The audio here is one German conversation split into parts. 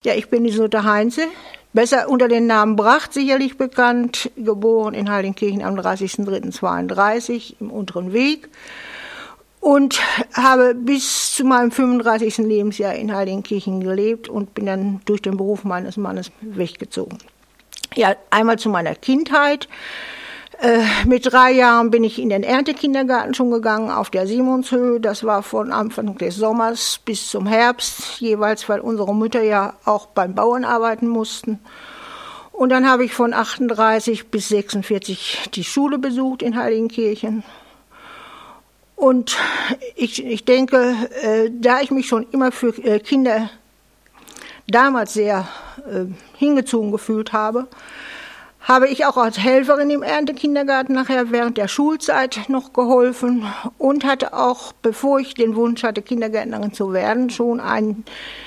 Ja, ich bin Isolde Heinze, besser unter dem Namen Bracht sicherlich bekannt, geboren in Heidenkirchen am 30.03.32 im Unteren Weg und habe bis zu meinem 35. Lebensjahr in Heidenkirchen gelebt und bin dann durch den Beruf meines Mannes weggezogen. Ja, einmal zu meiner Kindheit. Mit 3 Jahren bin ich in den Erntekindergarten schon gegangen, auf der Simonshöhe. Das war von Anfang des Sommers bis zum Herbst, jeweils, weil unsere Mütter ja auch beim Bauern arbeiten mussten. Und dann habe ich von 38 bis 46 die Schule besucht in Heidenkirchen. Und ich denke, da ich mich schon immer für Kinder damals sehr hingezogen gefühlt habe ich auch als Helferin im Erntekindergarten nachher während der Schulzeit noch geholfen und hatte auch, bevor ich den Wunsch hatte, Kindergärtnerin zu werden, schon ein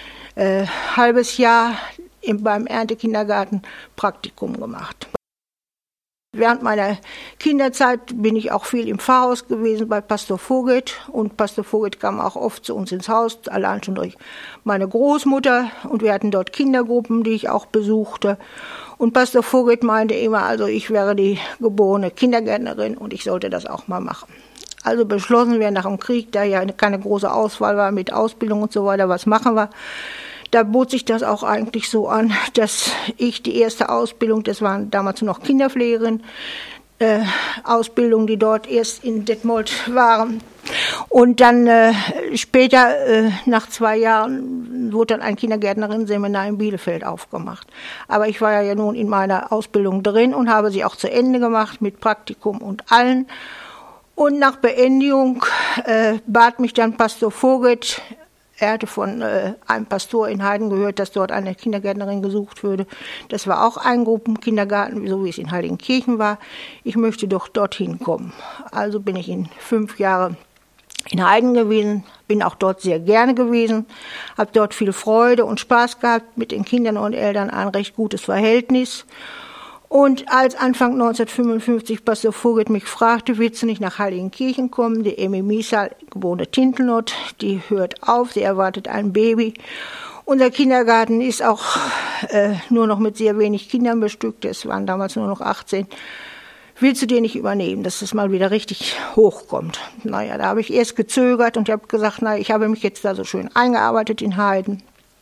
halbes Jahr beim Erntekindergarten Praktikum gemacht. Während meiner Kinderzeit bin ich auch viel im Pfarrhaus gewesen bei Pastor Vogel. Und Pastor Vogel kam auch oft zu uns ins Haus, allein schon durch meine Großmutter. Und wir hatten dort Kindergruppen, die ich auch besuchte. Und Pastor Vogel meinte immer, also ich wäre die geborene Kindergärtnerin und ich sollte das auch mal machen. Also beschlossen wir nach dem Krieg, da ja keine große Auswahl war mit Ausbildung und so weiter, was machen wir? Da bot sich das auch eigentlich so an, dass ich die erste Ausbildung, das waren damals noch Kinderpflegerin, Ausbildung, die dort erst in Detmold waren. Und dann später, nach 2 Jahren, wurde dann ein Kindergärtnerin-Seminar in Bielefeld aufgemacht. Aber ich war ja nun in meiner Ausbildung drin und habe sie auch zu Ende gemacht mit Praktikum und allen. Und nach Beendigung bat mich dann Pastor Vogel. Er hatte von einem Pastor in Heiden gehört, dass dort eine Kindergärtnerin gesucht würde. Das war auch ein Gruppenkindergarten, so wie es in Heidenkirchen war. Ich möchte doch dorthin kommen. Also bin ich in 5 Jahre in Heiden gewesen, bin auch dort sehr gerne gewesen, habe dort viel Freude und Spaß gehabt, mit den Kindern und Eltern ein recht gutes Verhältnis. Und als Anfang 1955 Pastor Vogel mich fragte, willst du nicht nach Heidenkirchen kommen? Die Emmy Miesal, geborene Tintelnot, die hört auf, sie erwartet ein Baby. Unser Kindergarten ist auch nur noch mit sehr wenig Kindern bestückt, es waren damals nur noch 18. Willst du den nicht übernehmen, dass das mal wieder richtig hochkommt? Naja, da habe ich erst gezögert und habe gesagt, ich habe mich jetzt da so schön eingearbeitet in Heiden.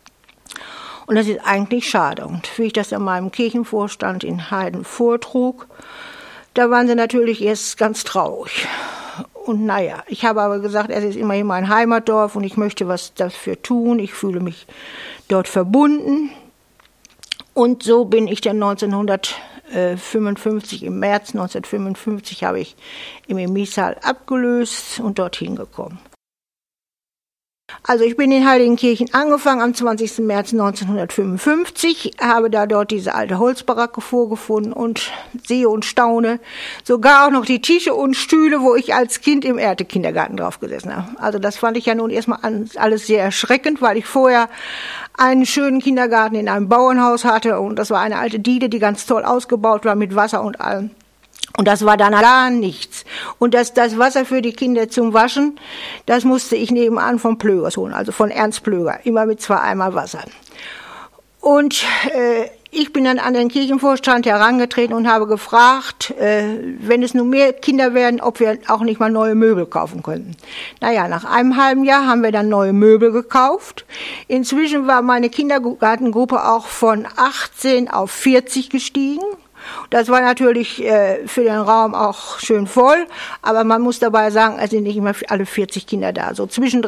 Und das ist eigentlich schade. Und wie ich das an meinem Kirchenvorstand in Heiden vortrug, da waren sie natürlich erst ganz traurig. Und ich habe aber gesagt, es ist immerhin mein Heimatdorf und ich möchte was dafür tun. Ich fühle mich dort verbunden. Und so bin ich dann 1955, im März 1955, habe ich im Miesal abgelöst und dorthin gekommen. Also ich bin in Heidenkirchen angefangen am 20. März 1955, habe da dort diese alte Holzbaracke vorgefunden und sehe und staune, sogar auch noch die Tische und Stühle, wo ich als Kind im Erntekindergarten drauf gesessen habe. Also das fand ich ja nun erstmal alles sehr erschreckend, weil ich vorher einen schönen Kindergarten in einem Bauernhaus hatte und das war eine alte Diele, die ganz toll ausgebaut war mit Wasser und allem. Und das war dann gar nichts. Und das Wasser für die Kinder zum Waschen, das musste ich nebenan von Plögers holen, also von Ernst Plöger, immer mit 2 Eimer Wasser. Und ich bin dann an den Kirchenvorstand herangetreten und habe gefragt, wenn es nun mehr Kinder werden, ob wir auch nicht mal neue Möbel kaufen könnten. Nach einem halben Jahr haben wir dann neue Möbel gekauft. Inzwischen war meine Kindergartengruppe auch von 18 auf 40 gestiegen. Das war natürlich für den Raum auch schön voll, aber man muss dabei sagen, es sind nicht immer alle 40 Kinder da. So zwischen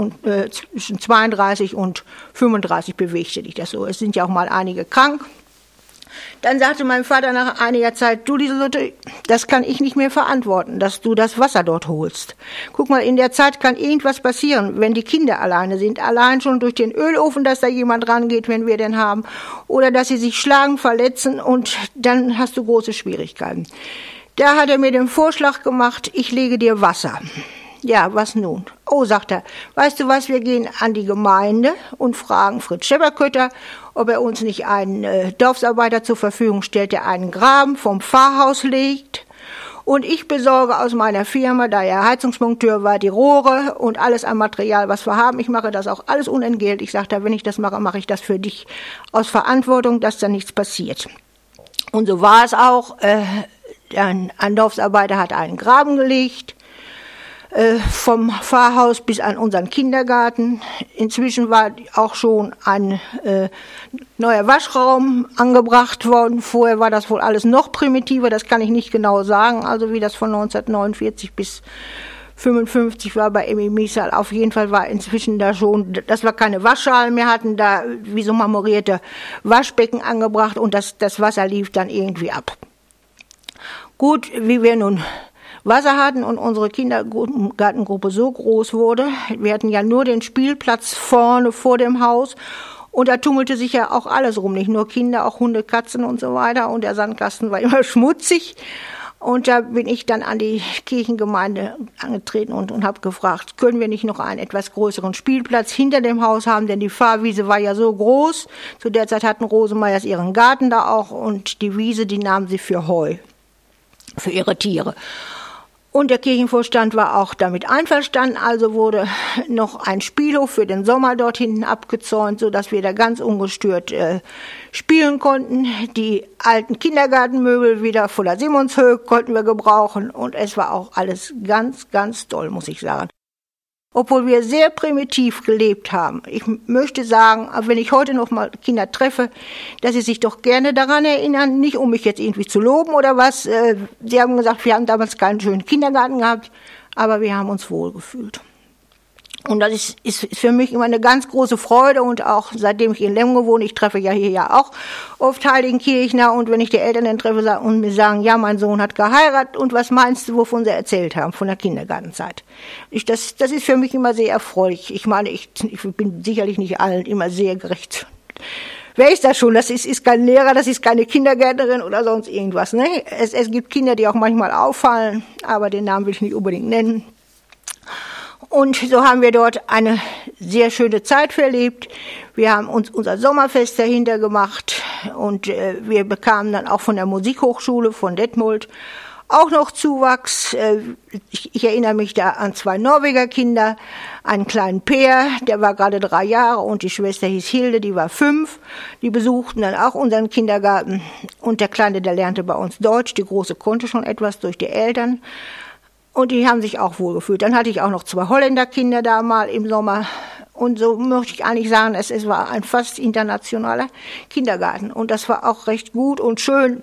32 und 35 bewegte sich das so. Es sind ja auch mal einige krank. Dann sagte mein Vater nach einiger Zeit, du Lieselotte, das kann ich nicht mehr verantworten, dass du das Wasser dort holst. Guck mal, in der Zeit kann irgendwas passieren, wenn die Kinder alleine sind. Allein schon durch den Ölofen, dass da jemand rangeht, wenn wir den haben. Oder dass sie sich schlagen, verletzen und dann hast du große Schwierigkeiten. Da hat er mir den Vorschlag gemacht, ich lege dir Wasser. Ja, was nun? Oh, sagt er, weißt du was, wir gehen an die Gemeinde und fragen Fritz Schepperkötter, ob er uns nicht einen Dorfsarbeiter zur Verfügung stellt, der einen Graben vom Pfarrhaus legt Und ich besorge aus meiner Firma, da er Heizungsmonteur war, die Rohre und alles an Material, was wir haben. Ich mache das auch alles unentgeltlich. Ich sage, wenn ich das mache, mache ich das für dich aus Verantwortung, dass da nichts passiert. Und so war es auch. Ein Dorfsarbeiter hat einen Graben gelegt, vom Pfarrhaus bis an unseren Kindergarten. Inzwischen war auch schon ein neuer Waschraum angebracht worden. Vorher war das wohl alles noch primitiver, das kann ich nicht genau sagen, also wie das von 1949 bis 55 war bei Emmy Miesal. Auf jeden Fall war inzwischen da schon, dass wir keine Waschschalen mehr hatten, da wie so marmorierte Waschbecken angebracht und das Wasser lief dann irgendwie ab. Gut, wie wir nun Wasser hatten und unsere Kindergartengruppe so groß wurde, wir hatten ja nur den Spielplatz vorne vor dem Haus und da tummelte sich ja auch alles rum, nicht nur Kinder, auch Hunde, Katzen und so weiter und der Sandkasten war immer schmutzig und da bin ich dann an die Kirchengemeinde angetreten und habe gefragt, können wir nicht noch einen etwas größeren Spielplatz hinter dem Haus haben, denn die Fahrwiese war ja so groß, zu der Zeit hatten Rosenmeyers ihren Garten da auch und die Wiese, die nahmen sie für Heu, für ihre Tiere. Und der Kirchenvorstand war auch damit einverstanden, also wurde noch ein Spielhof für den Sommer dort hinten abgezäunt, sodass wir da ganz ungestört spielen konnten. Die alten Kindergartenmöbel wieder von der Simonshöhe konnten wir gebrauchen und es war auch alles ganz, ganz toll, muss ich sagen. Obwohl wir sehr primitiv gelebt haben. Ich möchte sagen, wenn ich heute noch mal Kinder treffe, dass sie sich doch gerne daran erinnern, nicht um mich jetzt irgendwie zu loben oder was. Sie haben gesagt, wir haben damals keinen schönen Kindergarten gehabt, aber wir haben uns wohlgefühlt. Und das ist für mich immer eine ganz große Freude und auch seitdem ich in Lemgo wohne, ich treffe ja hier ja auch oft Heiligenkirchner und wenn ich die Eltern dann treffe und mir sagen, ja, mein Sohn hat geheiratet und was meinst du, wovon sie erzählt haben, von der Kindergartenzeit. Das ist für mich immer sehr erfreulich. Ich meine, ich bin sicherlich nicht allen immer sehr gerecht. Wer ist das schon? Das ist kein Lehrer, das ist keine Kindergärtnerin oder sonst irgendwas. Ne? Es gibt Kinder, die auch manchmal auffallen, aber den Namen will ich nicht unbedingt nennen. Und so haben wir dort eine sehr schöne Zeit verlebt. Wir haben uns unser Sommerfest dahinter gemacht und wir bekamen dann auch von der Musikhochschule von Detmold auch noch Zuwachs. Ich erinnere mich da an 2 Norweger Kinder, einen kleinen Peer, der war gerade 3 Jahre und die Schwester hieß Hilde, die war 5. Die besuchten dann auch unseren Kindergarten und der Kleine, der lernte bei uns Deutsch, die Große konnte schon etwas durch die Eltern. Und die haben sich auch wohlgefühlt. Dann hatte ich auch noch 2 Holländerkinder da mal im Sommer. Und so möchte ich eigentlich sagen, es war ein fast internationaler Kindergarten. Und das war auch recht gut und schön.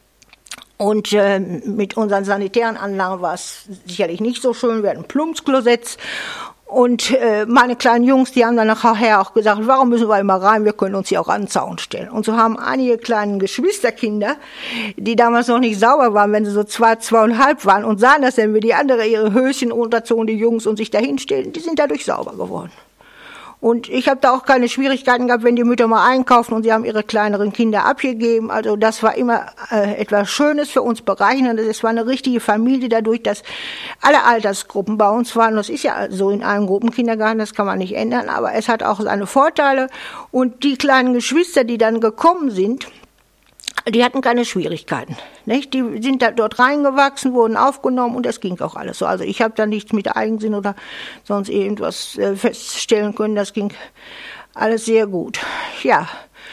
Und mit unseren sanitären Anlagen war es sicherlich nicht so schön. Wir hatten Plumpsklosetts. Und meine kleinen Jungs, die haben dann nachher auch gesagt, warum müssen wir immer rein, wir können uns hier auch an den Zaun stellen. Und so haben einige kleine Geschwisterkinder, die damals noch nicht sauber waren, wenn sie so 2,5 waren und sahen das dann, wie die andere ihre Höschen unterzogen, die Jungs, und sich dahin stellen, die sind dadurch sauber geworden. Und ich habe da auch keine Schwierigkeiten gehabt, wenn die Mütter mal einkaufen und sie haben ihre kleineren Kinder abgegeben. Also das war immer etwas Schönes für uns, Bereicherndes. Es war eine richtige Familie dadurch, dass alle Altersgruppen bei uns waren. Das ist ja so in einem Gruppenkindergarten, das kann man nicht ändern, aber es hat auch seine Vorteile. Und die kleinen Geschwister, die dann gekommen sind, die hatten keine Schwierigkeiten. Nicht? Die sind da dort reingewachsen, wurden aufgenommen und das ging auch alles so. Also ich habe da nichts mit Eigensinn oder sonst irgendwas feststellen können. Das ging alles sehr gut. Ja.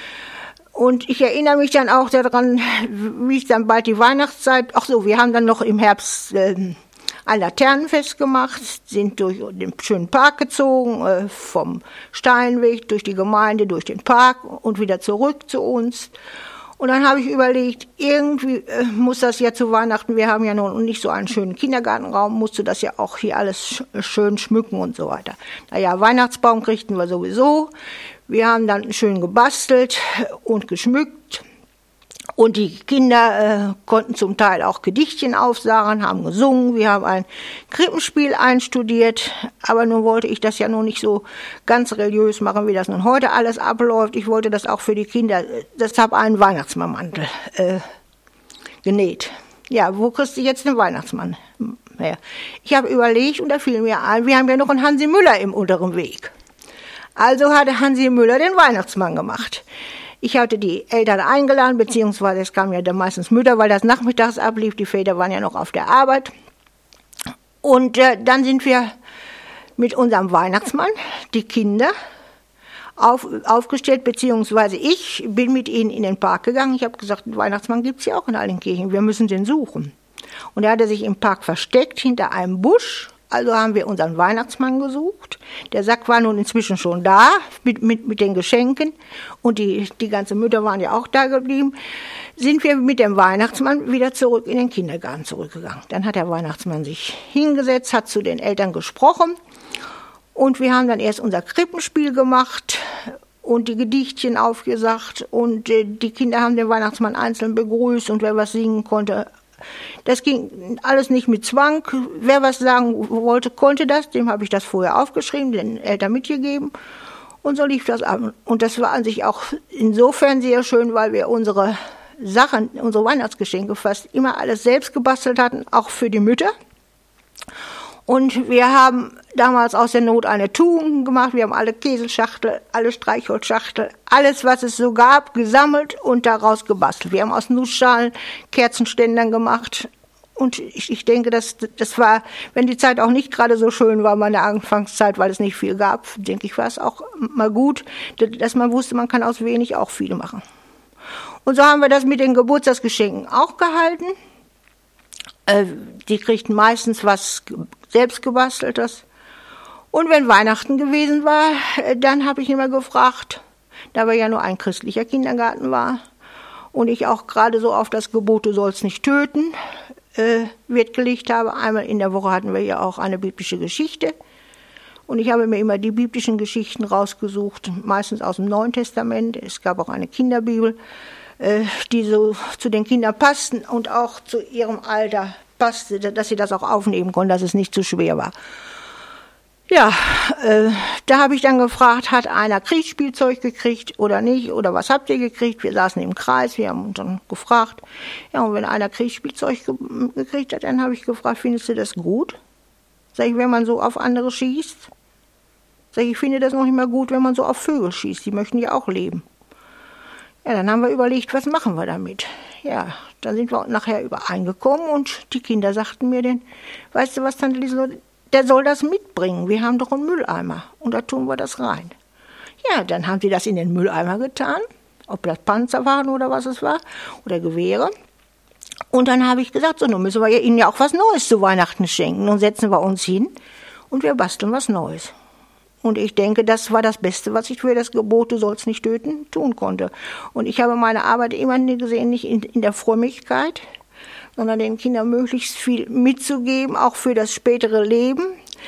Und ich erinnere mich dann auch daran, wie ich dann bald die Weihnachtszeit, ach so, wir haben dann noch im Herbst ein Laternenfest gemacht, sind durch den schönen Park gezogen, vom Steinweg, durch die Gemeinde, durch den Park und wieder zurück zu uns. Und dann habe ich überlegt, irgendwie muss das ja zu Weihnachten, wir haben ja nun nicht so einen schönen Kindergartenraum, musste das ja auch hier alles schön schmücken und so weiter. Naja, Weihnachtsbaum kriegten wir sowieso. Wir haben dann schön gebastelt und geschmückt. Und die Kinder konnten zum Teil auch Gedichtchen aufsagen, haben gesungen. Wir haben ein Krippenspiel einstudiert. Aber nun wollte ich das ja noch nicht so ganz religiös machen, wie das nun heute alles abläuft. Ich wollte das auch für die Kinder, deshalb einen Weihnachtsmannmantel genäht. Ja, wo kriegst du jetzt den Weihnachtsmann her? Ich habe überlegt und da fiel mir ein, wir haben ja noch einen Hansi Müller im unteren Weg. Also hatte Hansi Müller den Weihnachtsmann gemacht. Ich hatte die Eltern eingeladen, beziehungsweise es kamen ja dann meistens Mütter, weil das nachmittags ablief. Die Väter waren ja noch auf der Arbeit. Und dann sind wir mit unserem Weihnachtsmann, die Kinder, aufgestellt, beziehungsweise ich bin mit ihnen in den Park gegangen. Ich habe gesagt, einen Weihnachtsmann gibt es ja auch in Altenkirchen, wir müssen den suchen. Und er hatte sich im Park versteckt, hinter einem Busch. Also haben wir unseren Weihnachtsmann gesucht. Der Sack war nun inzwischen schon da, mit den Geschenken. Und die ganzen Mütter waren ja auch da geblieben. Sind wir mit dem Weihnachtsmann wieder zurück in den Kindergarten zurückgegangen. Dann hat der Weihnachtsmann sich hingesetzt, hat zu den Eltern gesprochen. Und wir haben dann erst unser Krippenspiel gemacht und die Gedichtchen aufgesagt. Und die Kinder haben den Weihnachtsmann einzeln begrüßt und wer was singen konnte. Das ging alles nicht mit Zwang. Wer was sagen wollte, konnte das. Dem habe ich das vorher aufgeschrieben, den Eltern mitgegeben. Und so lief das ab. Und das war an sich auch insofern sehr schön, weil wir unsere Sachen, unsere Weihnachtsgeschenke fast immer alles selbst gebastelt hatten, auch für die Mütter. Und wir haben damals aus der Not eine Tugend gemacht. Wir haben alle Käseschachtel, alle Streichholzschachtel, alles, was es so gab, gesammelt und daraus gebastelt. Wir haben aus Nussschalen Kerzenständern gemacht. Und ich denke, das war, wenn die Zeit auch nicht gerade so schön war, meine Anfangszeit, weil es nicht viel gab, denke ich, war es auch mal gut, dass man wusste, man kann aus wenig auch viel machen. Und so haben wir das mit den Geburtstagsgeschenken auch gehalten. Die kriegten meistens was selbstgebasteltes. Und wenn Weihnachten gewesen war, dann habe ich immer gefragt, da wir ja nur ein christlicher Kindergarten war und ich auch gerade so auf das Gebot, du sollst nicht töten, Wert gelegt habe. Einmal in der Woche hatten wir ja auch eine biblische Geschichte. Und ich habe mir immer die biblischen Geschichten rausgesucht, meistens aus dem Neuen Testament. Es gab auch eine Kinderbibel, die so zu den Kindern passten und auch zu ihrem Alter passte, dass sie das auch aufnehmen konnten, dass es nicht zu schwer war. Ja, da habe ich dann gefragt, hat einer Kriegsspielzeug gekriegt oder nicht? Oder was habt ihr gekriegt? Wir saßen im Kreis, wir haben uns dann gefragt. Ja, und wenn einer Kriegsspielzeug gekriegt hat, dann habe ich gefragt, findest du das gut? Sag ich, wenn man so auf andere schießt? Sag ich finde das noch nicht mal gut, wenn man so auf Vögel schießt. Die möchten ja auch leben. Ja, dann haben wir überlegt, was machen wir damit? Ja, dann sind wir nachher übereingekommen und die Kinder sagten mir denn, weißt du was, Tante Lieselot, der soll das mitbringen. Wir haben doch einen Mülleimer und da tun wir das rein. Ja, dann haben sie das in den Mülleimer getan, ob das Panzer waren oder was es war, oder Gewehre. Und dann habe ich gesagt, so, nun müssen wir ihnen ja auch was Neues zu Weihnachten schenken. Nun setzen wir uns hin und wir basteln was Neues. Und ich denke, das war das Beste, was ich für das Gebot, du sollst nicht töten, tun konnte. Und ich habe meine Arbeit immer gesehen, nicht in der Frömmigkeit, sondern den Kindern möglichst viel mitzugeben, auch für das spätere Leben.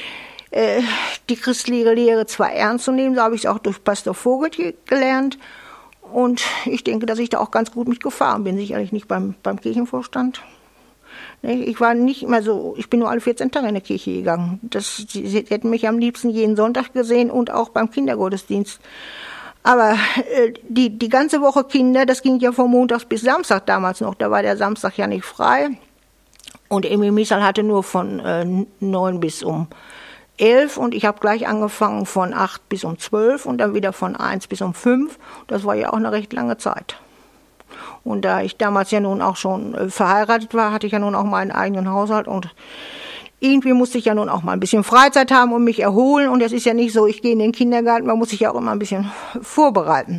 Die christliche Lehre zwar ernst zu nehmen, so habe ich es auch durch Pastor Vogel gelernt. Und ich denke, dass ich da auch ganz gut mitgefahren bin, sicherlich nicht beim Kirchenvorstand. Ich war nicht immer so, ich bin nur alle 14 Tage in der Kirche gegangen. Sie hätten mich am liebsten jeden Sonntag gesehen und auch beim Kindergottesdienst. Aber die ganze Woche Kinder, das ging ja von Montags bis Samstag damals noch. Da war der Samstag ja nicht frei. Und Emil Miesal hatte nur von 9 bis um 11 und ich habe gleich angefangen von 8 bis um 12 und dann wieder von 1 bis um 5. Das war ja auch eine recht lange Zeit. Und da ich damals ja nun auch schon verheiratet war, hatte ich ja nun auch meinen eigenen Haushalt und irgendwie musste ich ja nun auch mal ein bisschen Freizeit haben und mich erholen. Und es ist ja nicht so, ich gehe in den Kindergarten, man muss sich ja auch immer ein bisschen vorbereiten.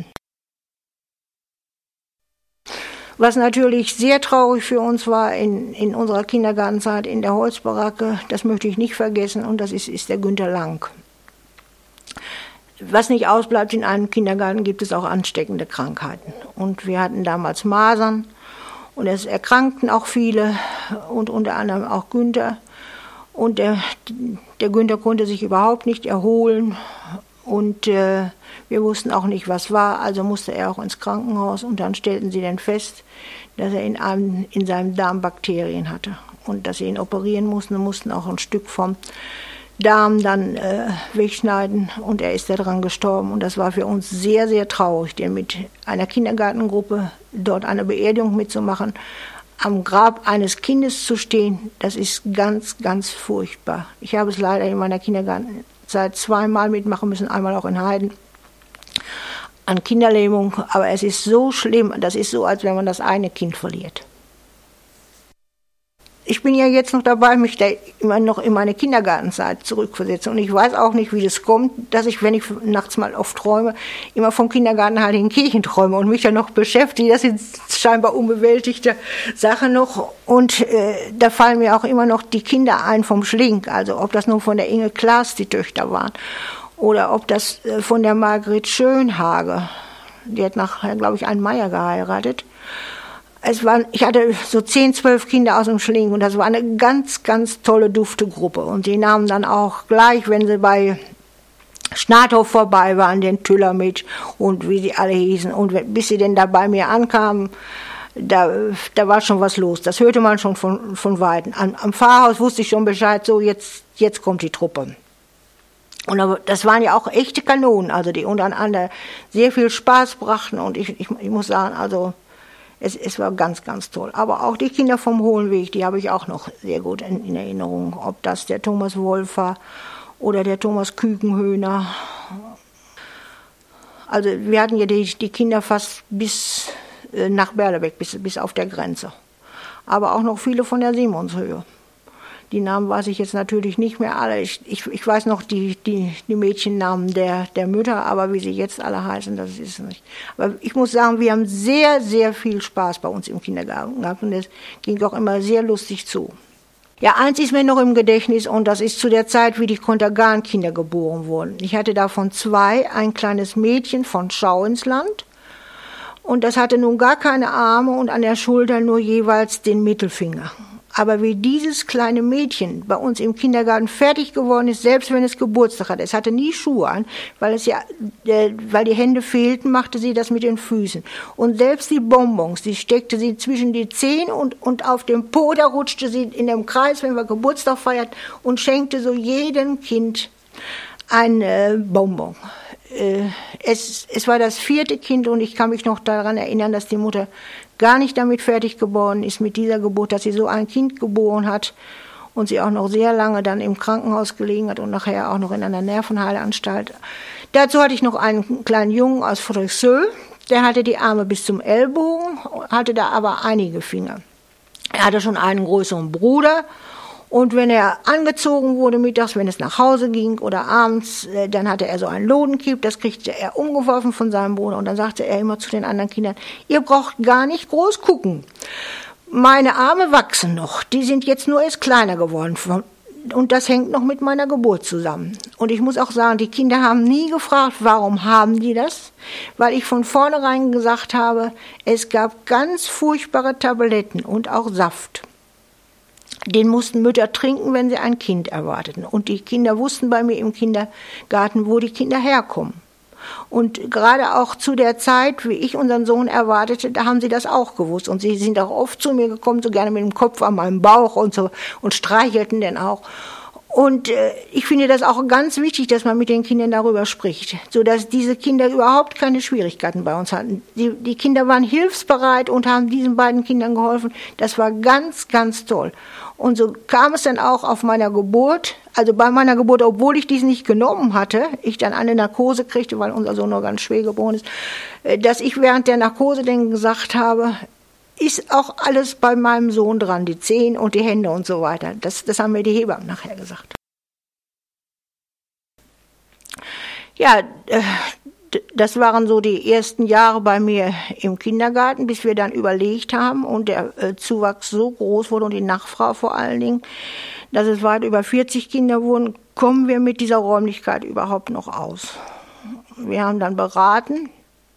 Was natürlich sehr traurig für uns war in unserer Kindergartenzeit in der Holzbaracke, das möchte ich nicht vergessen, und das ist der Günter Lang. Was nicht ausbleibt, in einem Kindergarten gibt es auch ansteckende Krankheiten. Und wir hatten damals Masern und es erkrankten auch viele und unter anderem auch Günther. Und der Günther konnte sich überhaupt nicht erholen und wir wussten auch nicht, was war, also musste er auch ins Krankenhaus und dann stellten sie dann fest, dass er in seinem Darm Bakterien hatte und dass sie ihn operieren mussten auch ein Stück vom Darm dann wegschneiden und er ist daran gestorben. Und das war für uns sehr, sehr traurig, denn mit einer Kindergartengruppe dort eine Beerdigung mitzumachen, am Grab eines Kindes zu stehen, das ist ganz, ganz furchtbar. Ich habe es leider in meiner Kindergartenzeit zweimal mitmachen müssen, einmal auch in Heiden. an Kinderlähmung, aber es ist so schlimm, das ist so, als wenn man das eine Kind verliert. Ich bin ja jetzt noch dabei, mich da immer noch in meine Kindergartenzeit zurückversetzen. Und ich weiß auch nicht, wie das kommt, dass ich, wenn ich nachts mal oft träume, immer vom Kindergarten halt in Kirchen träume und mich dann noch beschäftige. Das ist scheinbar unbewältigte Sache noch. Und da fallen mir auch immer noch die Kinder ein vom Schlink. Also ob das nun von der Inge Klaas die Töchter waren oder ob das von der Margret Schönhage. Die hat nachher, glaube ich, einen Meier geheiratet. Ich hatte so 10, 12 Kinder aus dem Schlink und das war eine ganz, ganz tolle, dufte Gruppe. Und die nahmen dann auch gleich, wenn sie bei Schnaathof vorbei waren, den Tüller mit und wie sie alle hießen. Und bis sie denn da bei mir ankamen, da war schon was los. Das hörte man schon von Weitem. Am Pfarrhaus wusste ich schon Bescheid, so jetzt kommt die Truppe. Und das waren ja auch echte Kanonen, also die untereinander sehr viel Spaß brachten. Und ich muss sagen, also es war ganz, ganz toll. Aber auch die Kinder vom Hohenweg, die habe ich auch noch sehr gut in Erinnerung. Ob das der Thomas Wolf war oder der Thomas Kükenhöhner. Also wir hatten ja die Kinder fast bis nach Berlebeck, bis auf der Grenze. Aber auch noch viele von der Simonshöhe. Die Namen weiß ich jetzt natürlich nicht mehr alle. Ich weiß noch die Mädchennamen der Mütter, aber wie sie jetzt alle heißen, das ist es nicht. Aber ich muss sagen, wir haben sehr, sehr viel Spaß bei uns im Kindergarten gehabt und es ging auch immer sehr lustig zu. Ja, eins ist mir noch im Gedächtnis und das ist zu der Zeit, wie die Kontergan-Kinder geboren wurden. Ich hatte davon 2, ein kleines Mädchen von Schauinsland und das hatte nun gar keine Arme und an der Schulter nur jeweils den Mittelfinger. Aber wie dieses kleine Mädchen bei uns im Kindergarten fertig geworden ist, selbst wenn es Geburtstag hatte, es hatte nie Schuhe an, weil die Hände fehlten, machte sie das mit den Füßen. Und selbst die Bonbons, die steckte sie zwischen die Zehen und auf dem Po, da rutschte sie in dem Kreis, wenn wir Geburtstag feierten, und schenkte so jedem Kind ein Bonbon. Es war das 4. Kind und ich kann mich noch daran erinnern, dass die Mutter gar nicht damit fertig geworden ist mit dieser Geburt, dass sie so ein Kind geboren hat und sie auch noch sehr lange dann im Krankenhaus gelegen hat und nachher auch noch in einer Nervenheilanstalt. Dazu hatte ich noch einen kleinen Jungen aus Friedrichsöhl, der hatte die Arme bis zum Ellbogen, hatte da aber einige Finger. Er hatte schon einen größeren Bruder. Und wenn er angezogen wurde mittags, wenn es nach Hause ging oder abends, dann hatte er so einen Lodenkieb, das kriegte er umgeworfen von seinem Bruder. Und dann sagte er immer zu den anderen Kindern, ihr braucht gar nicht groß gucken. Meine Arme wachsen noch, die sind jetzt nur erst kleiner geworden. Und das hängt noch mit meiner Geburt zusammen. Und ich muss auch sagen, die Kinder haben nie gefragt, warum haben die das? Weil ich von vornherein gesagt habe, es gab ganz furchtbare Tabletten und auch Saft. Den mussten Mütter trinken, wenn sie ein Kind erwarteten. Und die Kinder wussten bei mir im Kindergarten, wo die Kinder herkommen. Und gerade auch zu der Zeit, wie ich unseren Sohn erwartete, da haben sie das auch gewusst. Und sie sind auch oft zu mir gekommen, so gerne mit dem Kopf an meinem Bauch und so, und streichelten den auch. Und ich finde das auch ganz wichtig, dass man mit den Kindern darüber spricht, sodass diese Kinder überhaupt keine Schwierigkeiten bei uns hatten. Die Kinder waren hilfsbereit und haben diesen beiden Kindern geholfen. Das war ganz, ganz toll. Und so kam es dann auch auf meiner Geburt, also bei meiner Geburt, obwohl ich dies nicht genommen hatte, ich dann eine Narkose kriegte, weil unser Sohn noch ganz schwer geboren ist, dass ich während der Narkose dann gesagt habe, ist auch alles bei meinem Sohn dran, die Zehen und die Hände und so weiter. Das haben mir die Hebammen nachher gesagt. Ja, das waren so die ersten Jahre bei mir im Kindergarten, bis wir dann überlegt haben und der Zuwachs so groß wurde und die Nachfrage vor allen Dingen, dass es weit über 40 Kinder wurden, kommen wir mit dieser Räumlichkeit überhaupt noch aus. Wir haben dann beraten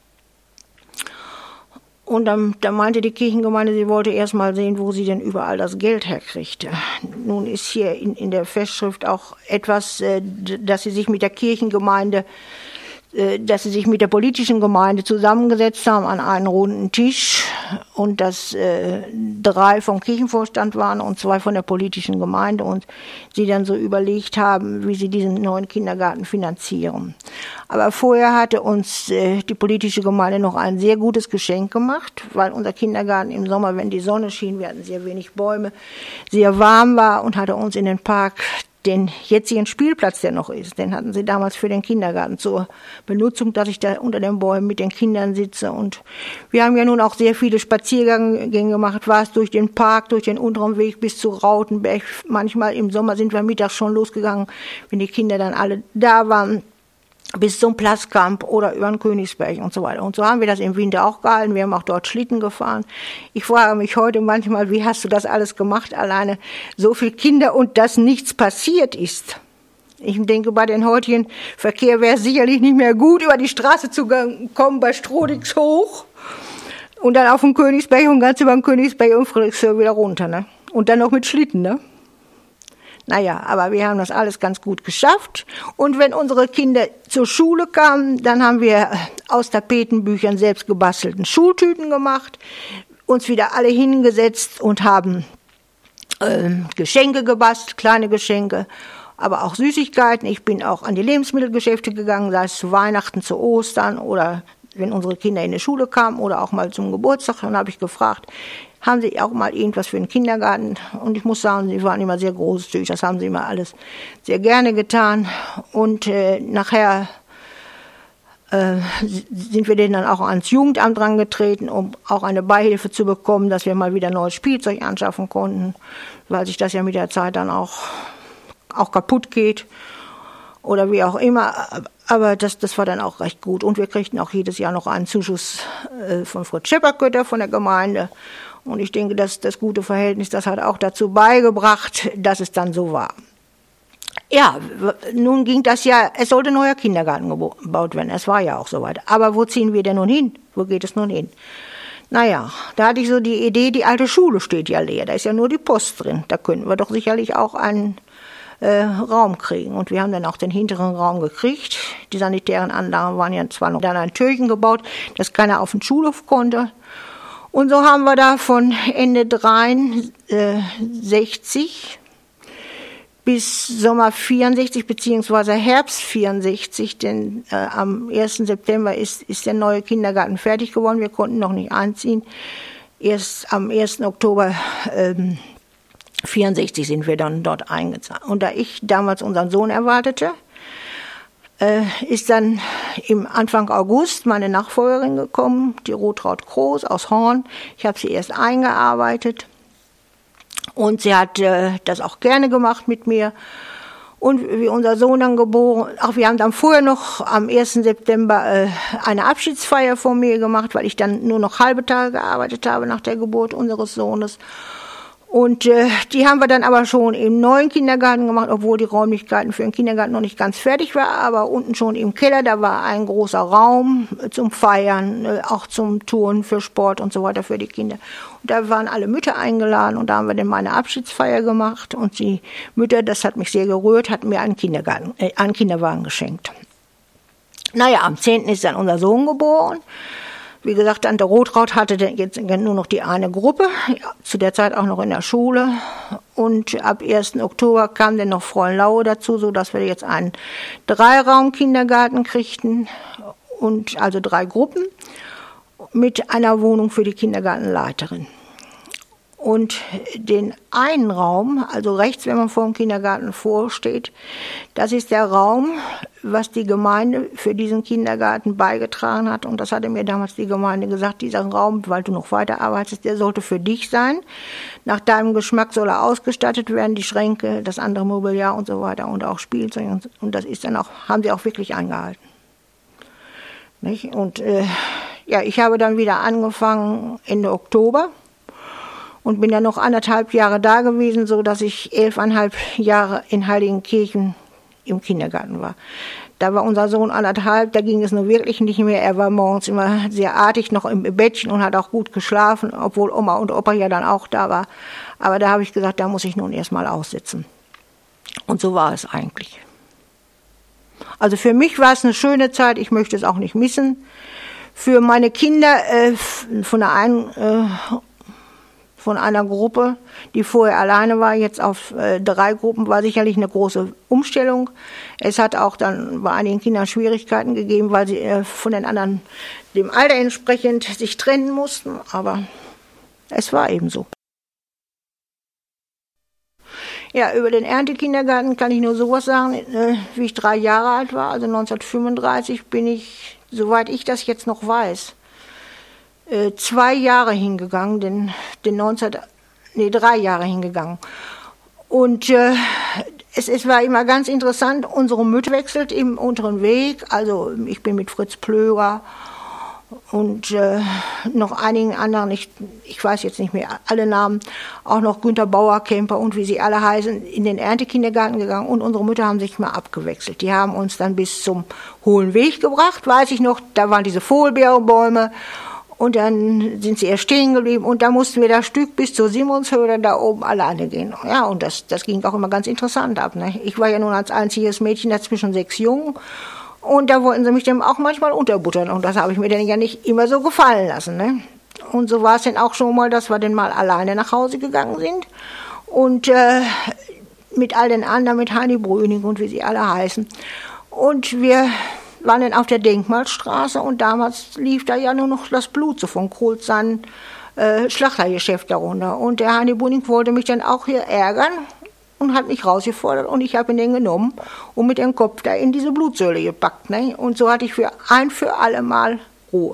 und dann meinte die Kirchengemeinde, sie wollte erst mal sehen, wo sie denn überall das Geld herkriegte. Nun ist hier in der Festschrift auch etwas, dass sie sich mit der Kirchengemeinde, dass sie sich mit der politischen Gemeinde zusammengesetzt haben an einen runden Tisch und dass 3 vom Kirchenvorstand waren und 2 von der politischen Gemeinde und sie dann so überlegt haben, wie sie diesen neuen Kindergarten finanzieren. Aber vorher hatte uns die politische Gemeinde noch ein sehr gutes Geschenk gemacht, weil unser Kindergarten im Sommer, wenn die Sonne schien, wir hatten sehr wenig Bäume, sehr warm war und hatte uns in den Park den jetzigen Spielplatz, der noch ist, den hatten sie damals für den Kindergarten zur Benutzung, dass ich da unter den Bäumen mit den Kindern sitze. Und wir haben ja nun auch sehr viele Spaziergänge gemacht, war es durch den Park, durch den unteren Weg bis zu Rautenberg. Manchmal im Sommer sind wir mittags schon losgegangen, wenn die Kinder dann alle da waren, bis zum Platzkamp oder über den Königsberg und so weiter. Und so haben wir das im Winter auch gehalten. Wir haben auch dort Schlitten gefahren. Ich frage mich heute manchmal, wie hast du das alles gemacht, alleine so viele Kinder und dass nichts passiert ist. Ich denke, bei den heutigen Verkehr wäre es sicherlich nicht mehr gut, über die Straße zu kommen, bei Strodix hoch und dann auf den Königsberg und ganz über den Königsberg und Friedrichshöhe wieder runter, ne? Und dann noch mit Schlitten, ne? Naja, aber wir haben das alles ganz gut geschafft. Und wenn unsere Kinder zur Schule kamen, dann haben wir aus Tapetenbüchern selbst gebastelten Schultüten gemacht, uns wieder alle hingesetzt und haben Geschenke gebastelt, kleine Geschenke, aber auch Süßigkeiten. Ich bin auch an die Lebensmittelgeschäfte gegangen, sei es zu Weihnachten, zu Ostern oder wenn unsere Kinder in die Schule kamen oder auch mal zum Geburtstag. Dann habe ich gefragt, haben Sie auch mal irgendwas für den Kindergarten? Und ich muss sagen, sie waren immer sehr großzügig, das haben sie immer alles sehr gerne getan. Und nachher sind wir denen dann auch ans Jugendamt rangetreten, um auch eine Beihilfe zu bekommen, dass wir mal wieder neues Spielzeug anschaffen konnten, weil sich das ja mit der Zeit dann auch kaputt geht oder wie auch immer. Aber das war dann auch recht gut. Und wir kriegten auch jedes Jahr noch einen Zuschuss von Fritz Schepperkötter von der Gemeinde. Und ich denke, dass das gute Verhältnis, das hat auch dazu beigebracht, dass es dann so war. Ja, nun ging das ja, es sollte ein neuer Kindergarten gebaut werden. Es war ja auch soweit. Aber wo ziehen wir denn nun hin? Wo geht es nun hin? Naja, da hatte ich so die Idee, die alte Schule steht ja leer. Da ist ja nur die Post drin. Da könnten wir doch sicherlich auch einen Raum kriegen. Und wir haben dann auch den hinteren Raum gekriegt. Die sanitären Anlagen waren ja zwar noch dann ein Türchen gebaut, dass keiner auf den Schulhof konnte. Und so haben wir da von Ende 63 bis Sommer 64 beziehungsweise Herbst 64, denn am 1. September ist der neue Kindergarten fertig geworden. Wir konnten noch nicht einziehen. Erst am 1. Oktober 64 sind wir dann dort eingezogen. Und da ich damals unseren Sohn erwartete, ist dann im Anfang August meine Nachfolgerin gekommen, die Rotraud Kroos aus Horn. Ich habe sie erst eingearbeitet und sie hat das auch gerne gemacht mit mir. Und wie unser Sohn dann geboren, auch wir haben dann vorher noch am 1. September eine Abschiedsfeier von mir gemacht, weil ich dann nur noch halbe Tage gearbeitet habe nach der Geburt unseres Sohnes. Und die haben wir dann aber schon im neuen Kindergarten gemacht, obwohl die Räumlichkeiten für den Kindergarten noch nicht ganz fertig waren, aber unten schon im Keller, da war ein großer Raum zum Feiern, auch zum Touren für Sport und so weiter für die Kinder. Und da waren alle Mütter eingeladen und da haben wir dann meine Abschiedsfeier gemacht und die Mütter, das hat mich sehr gerührt, hatten mir einen Kinderwagen geschenkt. Naja, am 10. ist dann unser Sohn geboren. Wie gesagt, Tante Rotraud hatte jetzt nur noch die eine Gruppe, ja, zu der Zeit auch noch in der Schule. Und ab 1. Oktober kam dann noch Frauenlaue dazu, sodass wir jetzt einen 3-Raum-Kindergarten kriegten, und also 3 Gruppen mit einer Wohnung für die Kindergartenleiterin. Und den einen Raum, also rechts, wenn man vor dem Kindergarten vorsteht, das ist der Raum, was die Gemeinde für diesen Kindergarten beigetragen hat. Und das hatte mir damals die Gemeinde gesagt, dieser Raum, weil du noch weiterarbeitest, der sollte für dich sein. Nach deinem Geschmack soll er ausgestattet werden, die Schränke, das andere Mobiliar und so weiter und auch Spielzeug. Und das ist dann auch, haben sie auch wirklich eingehalten. Nicht? Und ja, ich habe dann wieder angefangen Ende Oktober. Und bin dann noch 1,5 Jahre da gewesen, so dass ich 11,5 Jahre in Heiligenkirchen im Kindergarten war. Da war unser Sohn 1,5, da ging es nur wirklich nicht mehr. Er war morgens immer sehr artig, noch im Bettchen und hat auch gut geschlafen, obwohl Oma und Opa ja dann auch da war. Aber da habe ich gesagt, da muss ich nun erstmal aussitzen. Und so war es eigentlich. Also für mich war es eine schöne Zeit, ich möchte es auch nicht missen. Für meine Kinder von einer Gruppe, die vorher alleine war, jetzt auf 3 Gruppen, war sicherlich eine große Umstellung. Es hat auch dann bei einigen Kindern Schwierigkeiten gegeben, weil sie von den anderen dem Alter entsprechend sich trennen mussten. Aber es war eben so. Ja, über den Erntekindergarten kann ich nur sowas sagen. Wie ich 3 Jahre alt war, also 1935, bin ich, soweit ich das jetzt noch weiß, 2 Jahre hingegangen, 3 Jahre hingegangen. Und es war immer ganz interessant, unsere Mütter wechselt im unteren Weg. Also ich bin mit Fritz Plöger und noch einigen anderen, ich weiß jetzt nicht mehr alle Namen, auch noch Günter Bauerkemper und wie sie alle heißen, in den Erntekindergarten gegangen und unsere Mütter haben sich mal abgewechselt. Die haben uns dann bis zum Hohen Weg gebracht, weiß ich noch, da waren diese Vogelbeerenbäume und dann sind sie erst stehen geblieben und da mussten wir das Stück bis zur Simonshöhle da oben alleine gehen. Ja, und das ging auch immer ganz interessant ab. Ne? Ich war ja nun als einziges Mädchen dazwischen 6 Jungen. Und da wollten sie mich dann auch manchmal unterbuttern. Und das habe ich mir dann ja nicht immer so gefallen lassen. Ne? Und so war es dann auch schon mal, dass wir dann mal alleine nach Hause gegangen sind. Und mit all den anderen, mit Heini Brüning und wie sie alle heißen. Und wir waren dann auf der Denkmalstraße und damals lief da ja nur noch das Blut so von Krolz sein Schlachtergeschäft darunter. Und der Heini Brüning wollte mich dann auch hier ärgern. Und hat mich rausgefordert und ich habe ihn den genommen und mit dem Kopf da in diese Blutsäule gepackt. Ne? Und so hatte ich für alle Mal Ruhe.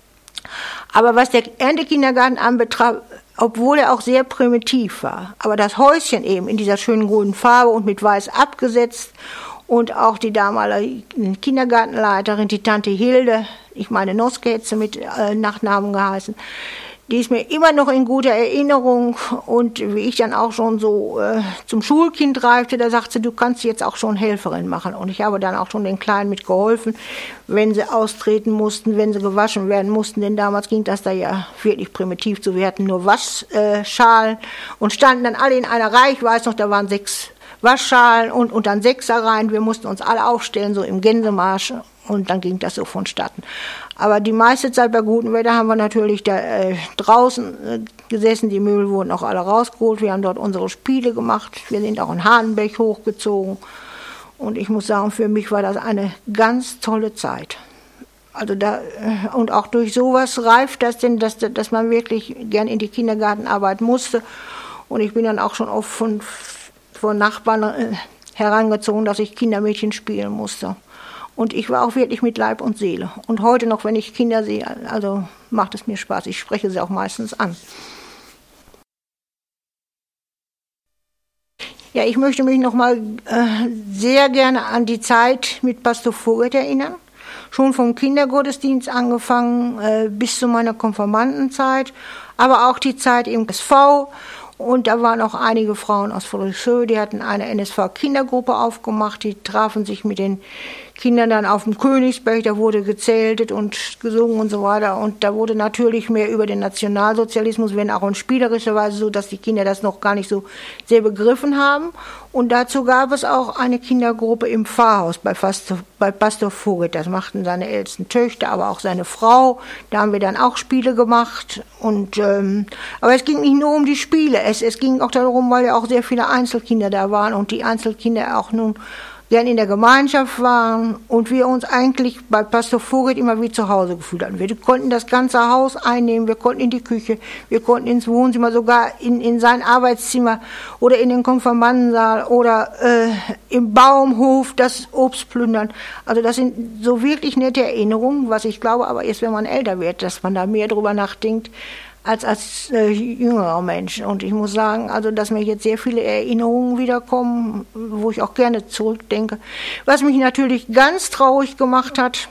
Aber was der Erntekindergarten anbetraf, obwohl er auch sehr primitiv war, aber das Häuschen eben in dieser schönen grünen Farbe und mit weiß abgesetzt und auch die damalige Kindergartenleiterin, die Tante Hilde, ich meine Noske hätte sie mit Nachnamen geheißen, die ist mir immer noch in guter Erinnerung und wie ich dann auch schon so zum Schulkind reifte, da sagte sie, du kannst jetzt auch schon Helferin machen. Und ich habe dann auch schon den Kleinen mitgeholfen, wenn sie austreten mussten, wenn sie gewaschen werden mussten, denn damals ging das da ja wirklich primitiv zu. Wir hatten nur Waschschalen und standen dann alle in einer Reihe, ich weiß noch, da waren 6 Waschschalen und dann 6er rein. Wir mussten uns alle aufstellen, so im Gänsemarsch und dann ging das so vonstatten. Aber die meiste Zeit bei gutem Wetter haben wir natürlich da draußen gesessen. Die Möbel wurden auch alle rausgeholt. Wir haben dort unsere Spiele gemacht. Wir sind auch in Hahnenbeck hochgezogen. Und ich muss sagen, für mich war das eine ganz tolle Zeit. Also und auch durch sowas reift das denn, dass man wirklich gern in die Kindergartenarbeit musste. Und ich bin dann auch schon oft von Nachbarn herangezogen, dass ich Kindermädchen spielen musste. Und ich war auch wirklich mit Leib und Seele. Und heute noch, wenn ich Kinder sehe, also macht es mir Spaß. Ich spreche sie auch meistens an. Ja, ich möchte mich noch mal sehr gerne an die Zeit mit Pastor Vogel erinnern. Schon vom Kindergottesdienst angefangen bis zu meiner Konfirmandenzeit, aber auch die Zeit im SV. Und da waren auch einige Frauen aus Friedrichshöhe, die hatten eine NSV-Kindergruppe aufgemacht, die trafen sich mit den Kindern dann auf dem Königsberg, da wurde gezeltet und gesungen und so weiter. Und da wurde natürlich mehr über den Nationalsozialismus, wenn auch in spielerischer Weise so, dass die Kinder das noch gar nicht so sehr begriffen haben. Und dazu gab es auch eine Kindergruppe im Pfarrhaus bei Pastor Vogel. Das machten seine ältesten Töchter, aber auch seine Frau. Da haben wir dann auch Spiele gemacht. Und aber es ging nicht nur um die Spiele. Es ging auch darum, weil ja auch sehr viele Einzelkinder da waren und die Einzelkinder auch nun gern in der Gemeinschaft waren und wir uns eigentlich bei Pastor Vogel immer wie zu Hause gefühlt hatten. Wir konnten das ganze Haus einnehmen, wir konnten in die Küche, wir konnten ins Wohnzimmer, sogar in sein Arbeitszimmer oder in den Konfirmandensaal oder im Baumhof das Obst plündern. Also das sind so wirklich nette Erinnerungen, was ich glaube aber erst, wenn man älter wird, dass man da mehr drüber nachdenkt, als jüngerer Mensch. Und ich muss sagen, also, dass mir jetzt sehr viele Erinnerungen wiederkommen, wo ich auch gerne zurückdenke. Was mich natürlich ganz traurig gemacht hat,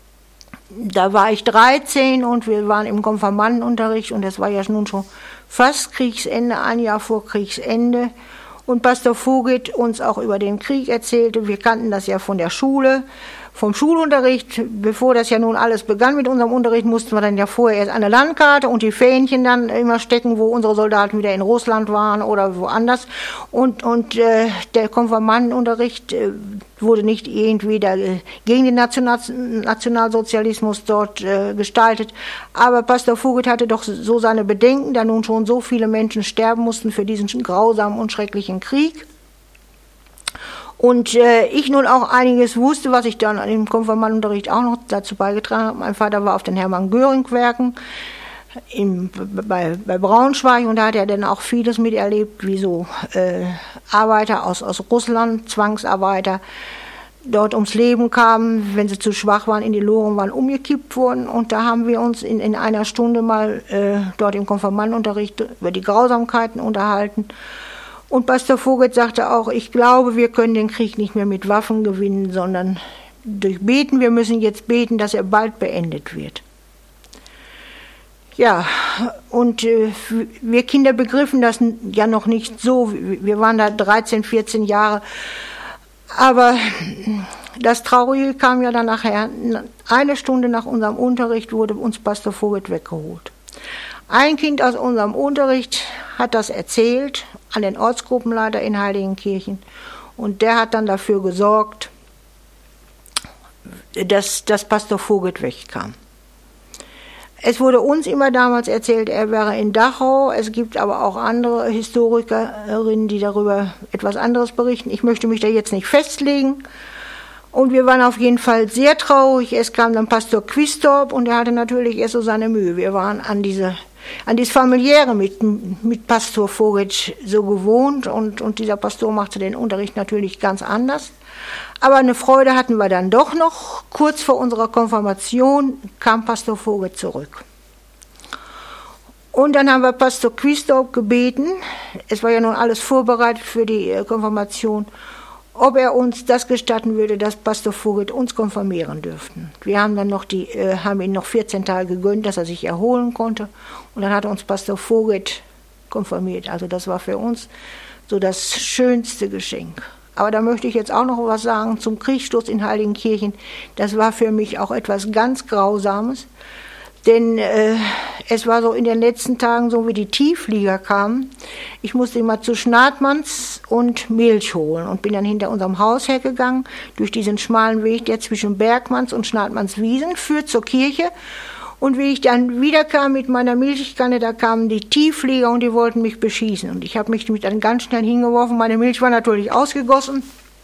da war ich 13 und wir waren im Konfirmandenunterricht und das war ja nun schon fast Kriegsende, ein Jahr vor Kriegsende. Und Pastor Vogel uns auch über den Krieg erzählte. Wir kannten das ja von der Schule, vom Schulunterricht. Bevor das ja nun alles begann mit unserem Unterricht, mussten wir dann ja vorher erst eine Landkarte und die Fähnchen dann immer stecken, wo unsere Soldaten wieder in Russland waren oder woanders. Und der Konfirmandenunterricht wurde nicht irgendwie gegen den Nationalsozialismus dort gestaltet. Aber Pastor Vogel hatte doch so seine Bedenken, da nun schon so viele Menschen sterben mussten für diesen grausamen und schrecklichen Krieg. Und ich nun auch einiges wusste, was ich dann im Konfirmandenunterricht auch noch dazu beigetragen habe. Mein Vater war auf den Hermann-Göring-Werken bei Braunschweig, und da hat er dann auch vieles miterlebt, wie so Arbeiter aus Russland, Zwangsarbeiter, dort ums Leben kamen, wenn sie zu schwach waren, in die Loren waren, umgekippt wurden. Und da haben wir uns in einer Stunde mal dort im Konfirmandenunterricht über die Grausamkeiten unterhalten. Und Pastor Vogel sagte auch, ich glaube, wir können den Krieg nicht mehr mit Waffen gewinnen, sondern durch Beten. Wir müssen jetzt beten, dass er bald beendet wird. Ja, und wir Kinder begriffen das ja noch nicht so. Wir waren da 13, 14 Jahre. Aber das Traurige kam ja dann nachher. Eine Stunde nach unserem Unterricht wurde uns Pastor Vogel weggeholt. Ein Kind aus unserem Unterricht hat das erzählt an den Ortsgruppenleiter in Heiligenkirchen. Und der hat dann dafür gesorgt, dass Pastor Vogel wegkam. Es wurde uns immer damals erzählt, er wäre in Dachau. Es gibt aber auch andere Historikerinnen, die darüber etwas anderes berichten. Ich möchte mich da jetzt nicht festlegen. Und wir waren auf jeden Fall sehr traurig. Es kam dann Pastor Quistorp und er hatte natürlich erst so seine Mühe. Wir waren an dieses Familiäre mit Pastor Vogel so gewohnt und dieser Pastor machte den Unterricht natürlich ganz anders. Aber eine Freude hatten wir dann doch noch. Kurz vor unserer Konfirmation kam Pastor Vogel zurück. Und dann haben wir Pastor Quistorp gebeten, es war ja nun alles vorbereitet für die Konfirmation, ob er uns das gestatten würde, dass Pastor Vogel uns konfirmieren dürften. Wir haben dann haben ihm noch 14 Tage gegönnt, dass er sich erholen konnte. Und dann hat uns Pastor Vogel konfirmiert. Also das war für uns so das schönste Geschenk. Aber da möchte ich jetzt auch noch was sagen zum Kriegsschluss in Heiligenkirchen. Das war für mich auch etwas ganz Grausames. Denn es war so in den letzten Tagen, so wie die Tiefflieger kamen, ich musste immer zu Schnartmanns und Milch holen und bin dann hinter unserem Haus hergegangen, durch diesen schmalen Weg, der zwischen Bergmanns und Schnartmannswiesen führt zur Kirche. Und wie ich dann wiederkam mit meiner Milchkanne, da kamen die Tiefflieger und die wollten mich beschießen. Und ich habe mich dann ganz schnell hingeworfen. Meine Milch war natürlich ausgegossen.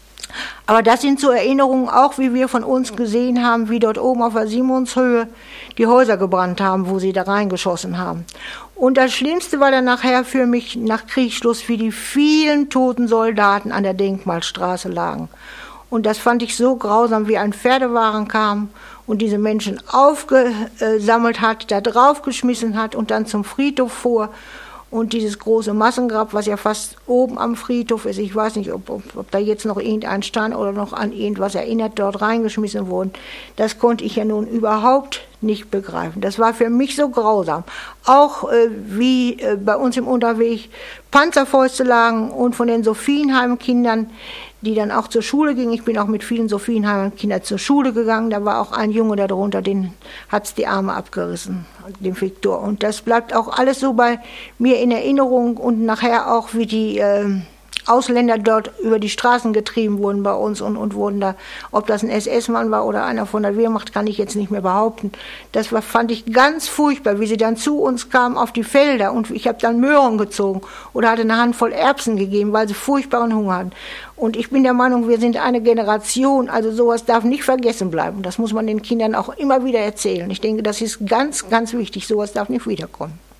Aber das sind so Erinnerungen auch, wie wir von uns gesehen haben, wie dort oben auf der Simonshöhe die Häuser gebrannt haben, wo sie da reingeschossen haben. Und das Schlimmste war dann nachher für mich nach Kriegsschluss, wie die vielen toten Soldaten an der Denkmalstraße lagen. Und das fand ich so grausam, wie ein Pferdewagen kam und diese Menschen aufgesammelt hat, da draufgeschmissen hat und dann zum Friedhof fuhr. Und dieses große Massengrab, was ja fast oben am Friedhof ist, ich weiß nicht, ob da jetzt noch irgendein Stein oder noch an irgendwas erinnert, dort reingeschmissen wurden, das konnte ich ja nun überhaupt nicht begreifen. Das war für mich so grausam. Auch wie bei uns im Unterweg Panzerfäuste lagen und von den Sophienheim-Kindern, die dann auch zur Schule gingen. Ich bin auch mit vielen Sophienheim-Kindern zur Schule gegangen. Da war auch ein Junge darunter, den hat's die Arme abgerissen, dem Viktor. Und das bleibt auch alles so bei mir in Erinnerung und nachher auch, wie die Ausländer dort über die Straßen getrieben wurden bei uns und wurden da, ob das ein SS-Mann war oder einer von der Wehrmacht, kann ich jetzt nicht mehr behaupten. Das fand ich ganz furchtbar, wie sie dann zu uns kamen auf die Felder und ich habe dann Möhren gezogen oder hatte eine Handvoll Erbsen gegeben, weil sie furchtbaren Hunger hatten. Und ich bin der Meinung, wir sind eine Generation, also sowas darf nicht vergessen bleiben. Das muss man den Kindern auch immer wieder erzählen. Ich denke, das ist ganz, ganz wichtig, sowas darf nicht wiederkommen.